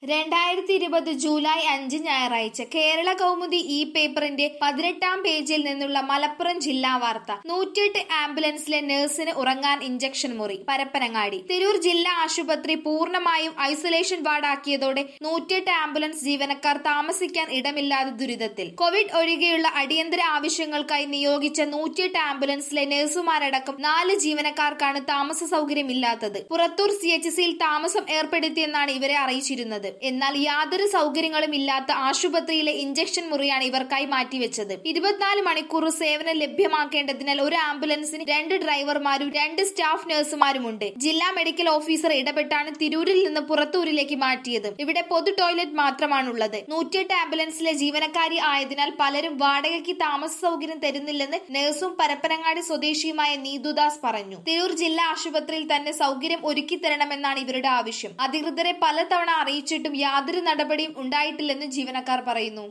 2020 July 5 ഞായറാഴ്ച കേരള കൗമുദി ഈ പേപ്പറിന്റെ 18-ാം പേജിൽ നിന്നുള്ള മലപ്പുറം ജില്ലാ വാർത്ത. 108 ആംബുലൻസിലെ നഴ്സിന് ഉറങ്ങാൻ ഇഞ്ചക്ഷൻ മുറി. പരപ്പനങ്ങാടി. തിരൂർ ജില്ലാ ആശുപത്രി പൂർണ്ണമായും ഐസൊലേഷൻ വാർഡാക്കിയതോടെ 108 ആംബുലൻസ് ജീവനക്കാർ താമസിക്കാൻ ഇടമില്ലാതെ ദുരിതത്തിൽ. കോവിഡ് ഒഴികെയുള്ള അടിയന്തര ആവശ്യങ്ങൾക്കായി നിയോഗിച്ച 108 ആംബുലൻസിലെ നഴ്സുമാരടക്കം 4 ജീവനക്കാർക്കാണ് താമസ സൗകര്യമില്ലാത്തത്. പുറത്തൂർ CHCയിൽ താമസം ഏർപ്പെടുത്തിയെന്നാണ് ഇവരെ അറിയിച്ചിരുന്നത്. എന്നാൽ യാതൊരു സൗകര്യങ്ങളും ഇല്ലാത്ത ആശുപത്രിയിലെ ഇഞ്ചക്ഷൻ മുറിയാണ് ഇവർക്കായി മാറ്റിവെച്ചത്. 24 മണിക്കൂർ സേവനം ലഭ്യമാക്കേണ്ടതിനാൽ ഒരു ആംബുലൻസിന് 2 ഡ്രൈവർമാരും 2 സ്റ്റാഫ് നഴ്സുമാരുമുണ്ട്. ജില്ലാ മെഡിക്കൽ ഓഫീസർ ഇടപെട്ടാണ് തിരൂരിൽ നിന്ന് പുറത്തൂരിലേക്ക് മാറ്റിയത്. ഇവിടെ പൊതു ടോയ്ലറ്റ് മാത്രമാണുള്ളത്. 108 ആംബുലൻസിലെ ജീവനക്കാരി ആയതിനാൽ പലരും വാടകയ്ക്ക് താമസ സൗകര്യം തരുന്നില്ലെന്ന് നഴ്സും പരപ്പനങ്ങാടി സ്വദേശിയുമായ നീതുദാസ് പറഞ്ഞു. തിരൂർ ജില്ലാ ആശുപത്രിയിൽ തന്നെ സൗകര്യം ഒരുക്കി തരണമെന്നാണ് ഇവരുടെ ആവശ്യം. അധികൃതരെ പലതവണ അറിയിച്ചിട്ടും യാതൊരു നടപടിയും ഉണ്ടായിട്ടില്ലെന്ന് ജീവനക്കാർ പറയുന്നു.